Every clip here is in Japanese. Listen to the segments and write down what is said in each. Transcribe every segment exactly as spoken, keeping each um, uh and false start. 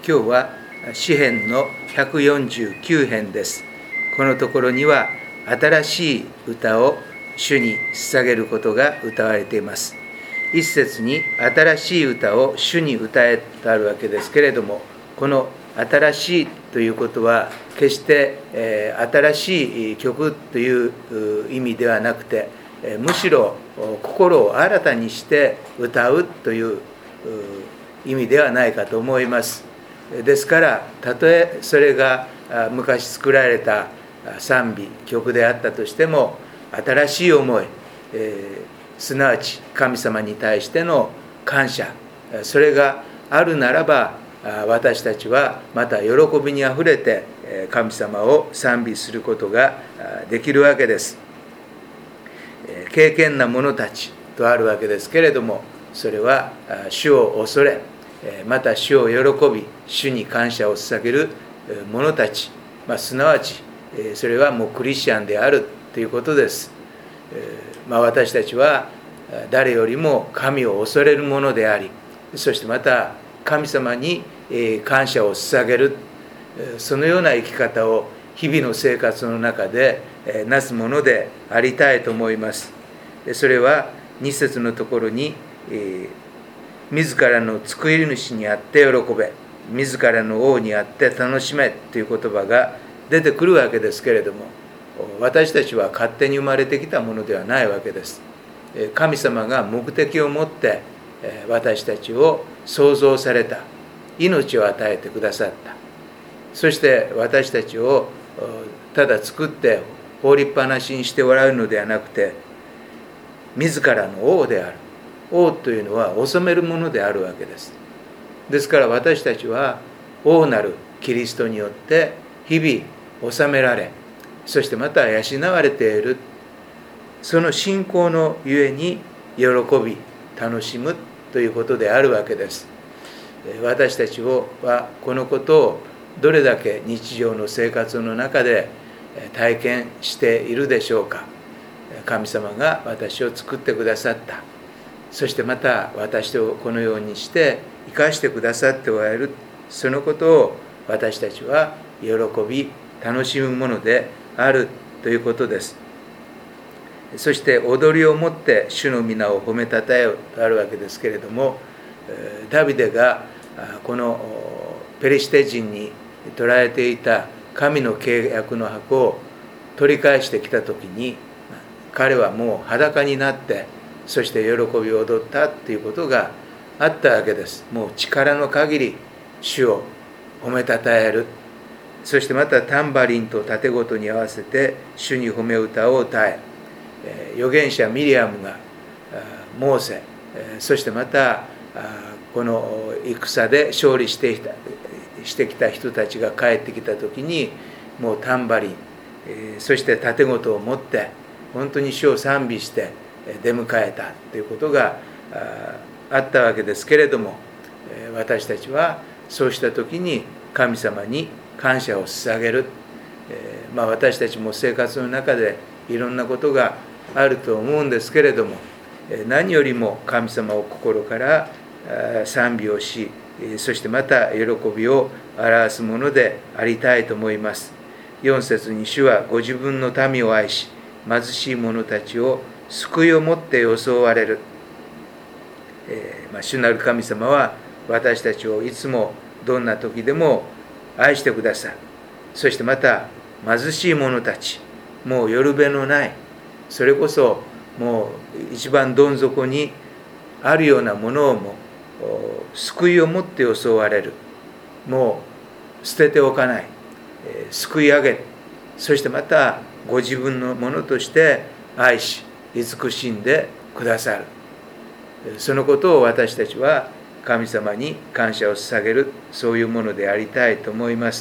今日は詩編のひゃくよんじゅうきゅう編です。このところには新しい歌を主に捧げることが歌われています。一節に新しい歌を主に歌えとあるわけですけれども、この新しいということは決して、えー、新しい曲という意味ではなくて、えー、むしろ心を新たにして歌うという意味ではないかと思います。ですからたとえそれが昔作られた賛美曲であったとしても、新しい思い、えー、すなわち神様に対しての感謝、それがあるならば、私たちはまた喜びにあふれて神様を賛美することができるわけです。敬虔な者たちとあるわけですけれども、それは主を恐れ、また主を喜び、主に感謝を捧げる者たち、まあ、すなわちそれはもうクリスチャンであるということです。まあ、私たちは誰よりも神を恐れるものであり、そしてまた神様に感謝を捧げる、そのような生き方を日々の生活の中でなすものでありたいと思います。それはに節のところに、自らの作り主にあって喜べ、自らの王にあって楽しめという言葉が出てくるわけですけれども、私たちは勝手に生まれてきたものではないわけです。神様が目的を持って私たちを創造された、命を与えてくださった。そして私たちをただ作って放りっぱなしにしておられるのではなくて、自らの王である。王というのは治めるものであるわけです。ですから私たちは王なるキリストによって日々治められ、そしてまた養われている。その信仰のゆえに喜び楽しむということであるわけです。私たちはこのことをどれだけ日常の生活の中で体験しているでしょうか。神様が私を作ってくださった。そしてまた私をこのようにして生かしてくださっておられる。そのことを私たちは喜び楽しむものであるということです。そして踊りをもって主の皆を褒めたたえよとあるわけですけれども、ダビデがこのペリシテ人に捕らえていた神の契約の箱を取り返してきたときに、彼はもう裸になってそして喜びを踊ったということがあったわけです。もう力の限り主を褒めたたえる。そしてまたタンバリンと盾ごとに合わせて主に褒め歌を歌え、預言者ミリアムがモーセ、そしてまたこの戦で勝利してきたしてきた人たちが帰ってきた時に、もうタンバリン、そして盾ごとを持って本当に主を賛美して出迎えたということがあったわけですけれども、私たちはそうした時に神様に感謝を捧げる。まあ、私たちも生活の中でいろんなことがあると思うんですけれども、何よりも神様を心から賛美をし、そしてまた喜びを表すものでありたいと思います。よん節に主はご自分の民を愛し、貧しい者たちを救いをもって装われる。えーまあ、主なる神様は私たちをいつもどんな時でも愛してくださる。そしてまた貧しい者たち、もうよるべのない、それこそもう一番どん底にあるようなものをも救いをもって装われる。もう捨てておかない、えー、救い上げ、そしてまたご自分のものとして愛し慈しんでくださる。そのことを私たちは神様に感謝を捧げる、そういうものでありたいと思います。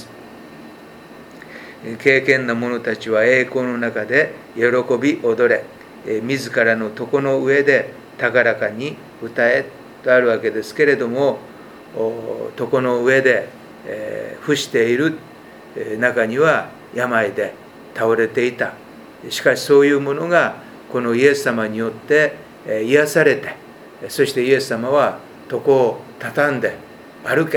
敬虔な者たちは栄光の中で喜び踊れ、自らの床の上で高らかに歌えとあるわけですけれども、床の上で伏している中には病で倒れていた。しかしそういうものがこのイエス様によって癒されて、そしてイエス様は床を畳んで歩け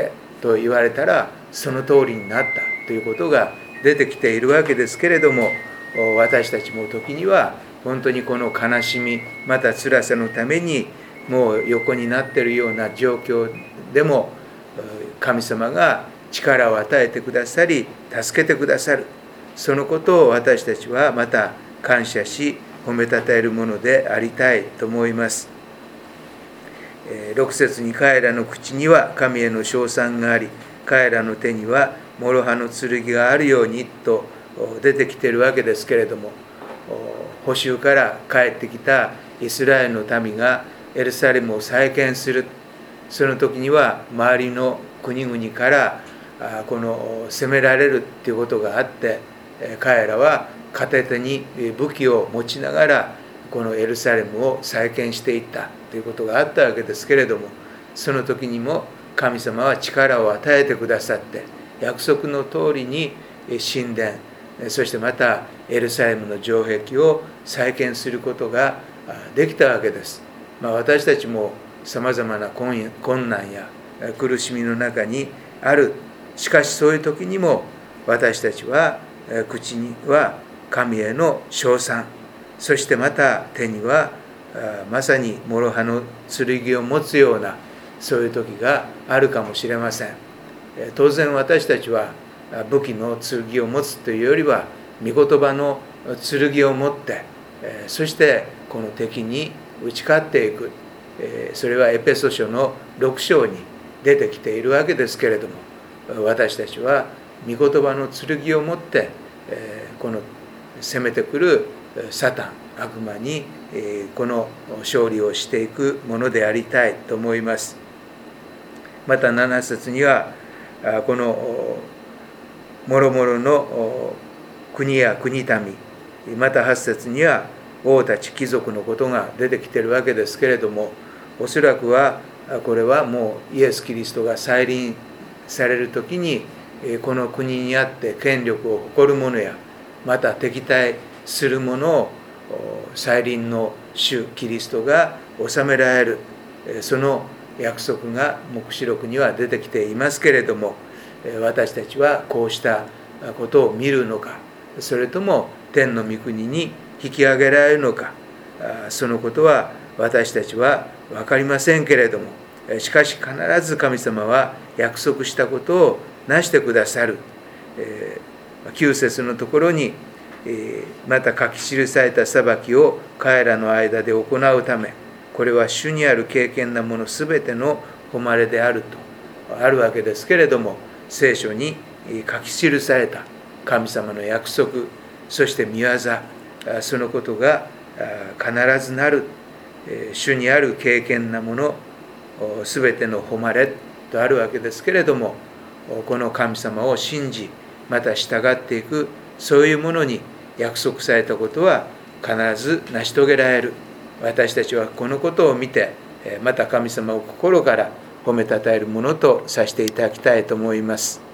と言われたらその通りになったということが出てきているわけですけれども、私たちも時には本当にこの悲しみまた辛さのためにもう横になっているような状況でも神様が力を与えてくださり助けてくださる、そのことを私たちはまた感謝し褒めたたえるものでありたいと思います。ろく節に彼らの口には神への称賛があり、彼らの手には諸刃の剣があるようにと出てきているわけですけれども、捕囚から帰ってきたイスラエルの民がエルサレムを再建する、その時には周りの国々からこの攻められるということがあって、彼らは片手に武器を持ちながらこのエルサレムを再建していったということがあったわけですけれども、その時にも神様は力を与えてくださって約束の通りに神殿、そしてまたエルサレムの城壁を再建することができたわけです。まあ、私たちもさまざまな困難や苦しみの中にある。しかしそういう時にも私たちは口には神への称賛、そしてまた手にはまさに諸刃の剣を持つようなそういう時があるかもしれません。当然私たちは武器の剣を持つというよりは御言葉の剣を持って、そしてこの敵に打ち勝っていく、それはエペソ書のろく章に出てきているわけですけれども、私たちは御言葉の剣を持ってこの攻めてくるサタン悪魔にこの勝利をしていくものでありたいと思います。またなな節にはこのもろもろの国や国民、またはち節には王たち貴族のことが出てきているわけですけれども、おそらくはこれはもうイエス・キリストが再臨される時にこの国にあって権力を誇る者やまた敵対する者を再臨の主キリストが治められる、その約束が黙示録には出てきていますけれども、私たちはこうしたことを見るのか、それとも天の御国に引き上げられるのか、そのことは私たちは分かりませんけれども、しかし必ず神様は約束したことをなしてくださる。きゅう節のところにまた書き記された裁きを彼らの間で行うため、これは主にある敬虔なものすべての誉れであるとあるわけですけれども、聖書に書き記された神様の約束、そして御業、そのことが必ずなる。主にある敬虔なものすべての誉れとあるわけですけれども、この神様を信じまた従っていく、そういうものに約束されたことは必ず成し遂げられる。私たちはこのことを見て、また神様を心から褒めたたえるものとさせていただきたいと思います。